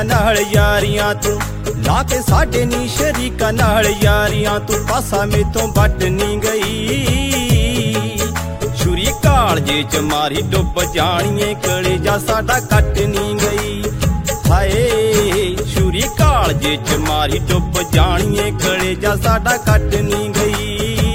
शरीका नाल यारियां तू, लाके साडे नी शरीका नाल यारियां तू, पासा मेतों बट नी गई। छुरी कालजे च मारी डुब जानिए, कलेजा साडा कट नी गई। हाय छुरी कालजे च मारी डुब जानिए, कलेजा साडा कट नी गई।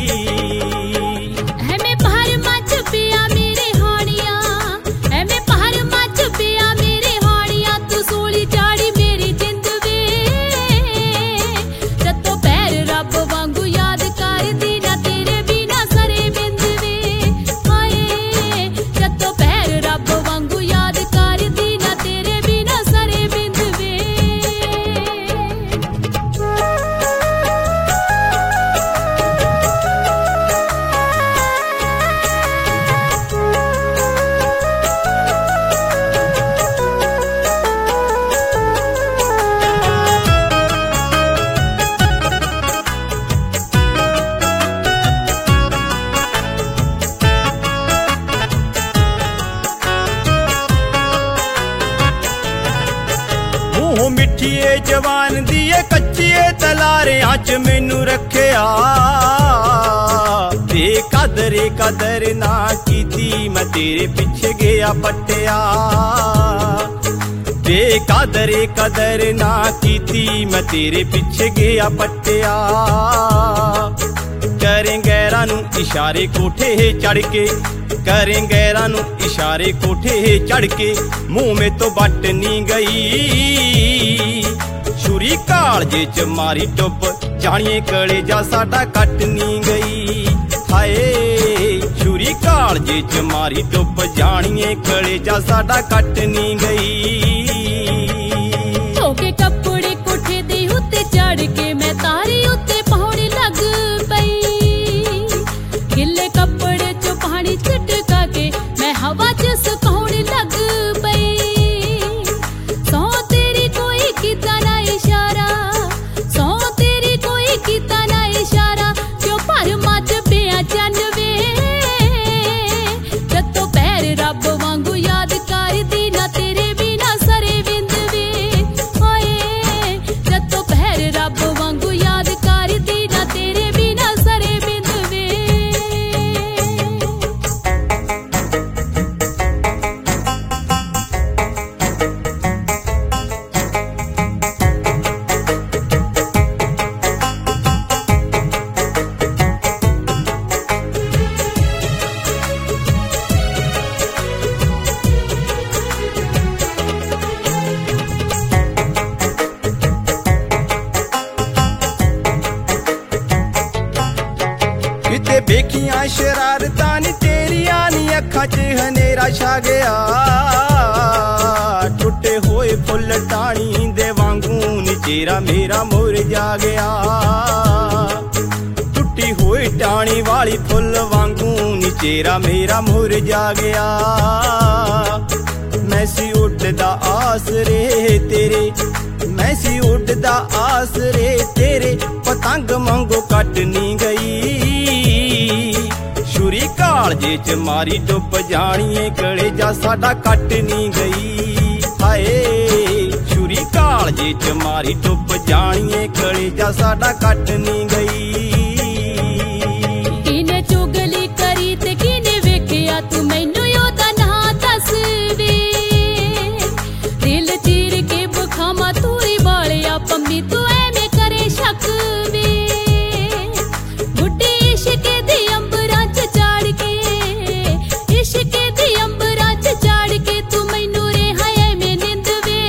मिठिए जवान दिए कच्चिए तलारियां च मैनू रखिया, ते कदर ना कीती मैं तेरे पिछे गया पट्टिया। ते कदर ना कीती मैं तेरे पिछे गया पट्टिया। करें गैरां नू इशारे कोठे चढ़ के, करें गैरां नू इशारे कोठे चढ़ के, मुंह में तो बट नी गई। छुरी कालजे च मारी डुब जानिए, कलेजा साडा कट नी गई। हाय छुरी कालजे च मारी डुब जानिए, कलेजा साडा कट नी गई। धोके कपड़े कोठे दे उत्ते चढ़ के, मैं तारी उत्ते पौड़ी लग पई। गिले कपड़े चो पानी छिटका के, मैं हवा च सुकाउण लग पई। सौ तेरी कोई कीता ना इशारा, सौ तेरी कोई कीता ना इशारा, क्यों पर मच पिया चन वे। जत्तों पैर रब वांगू याद करदी, ना तेरे बिना सरे विंद वे। होए जत्तों पैर रब वांगू याद करदी, ना तेरे बिना सरे विंद वे। किते बेखियां शरारतां नी तेरियां नी अखां च हनेरा छा गया। टुटे होए फुल टाणी दे वांगू नी चेहरा मेरा मुरझा गया। टुटी होई टाणी वाली फुल वांगू नी चेहरा मेरा मुरझा गया। मैं सी उड़दा आसरे तेरे, मैं सी उड़दा आसरे तेरे, पतंग मंगो कट नी गई। छुरी कालजे च मारी डुब जानिए, कलेजा साडा कट नी गई। हाय छुरी कालजे च मारी डुब जानिए, कलेजा साडा कट नी गई। किने चुगली करी ते किने वेखिया, तू मैनू ओदा ना दस वे। दिल चीर के बखामा तूरी वालिया, पम्मी तू एवें करे शक वे। बुड्ढी इश्क दी अंबरां च चढ़ के, इश्क दी अंबरां च चढ़ के, तू मैनू रिहा एवें निंद वे।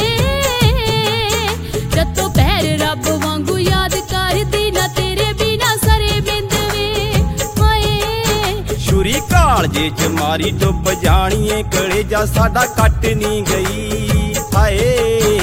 जत्तों पैर रब वांगू याद करदी, ना तेरे बिना सरे बिंद वे। हाय छुरी कालजे च मारी डुब जानिए, कलेजा साडा कट नी गई। हाय